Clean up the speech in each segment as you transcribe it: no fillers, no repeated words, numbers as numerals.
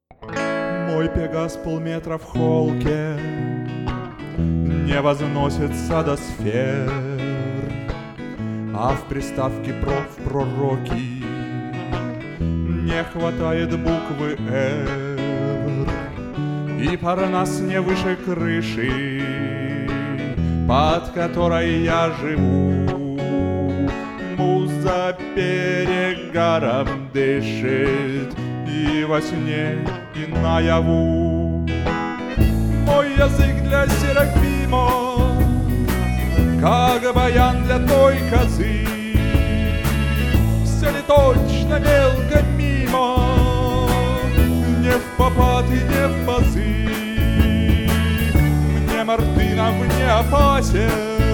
Мой Пегас полметра в холке не возносится до сфер, а в приставке в пророки не хватает буквы «Р». И Парнас не выше крыши, под которой я живу. Муза перегаром дышит и во сне, и наяву. Мой язык для Серафима, как баян для той козы. Все ли точно мелко мимо, не в попад и не в пазы. Мне Мартынов не опасен,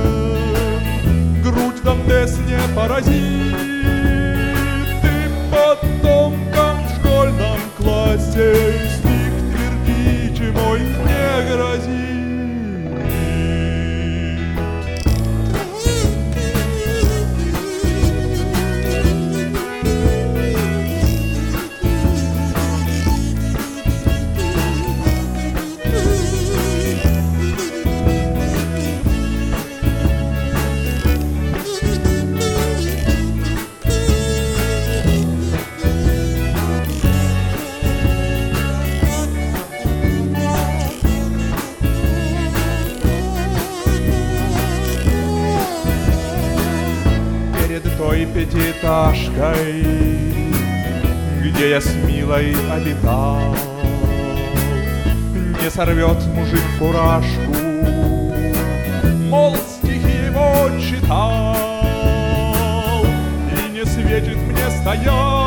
грудь Дантес не поразит. Ты потомкам в школьном классе стих твердить мой не грозит. Той пятиэтажкой, где я с милой обитал, не сорвет мужик фуражку, мол, стихи его читал, и не светит мне стоять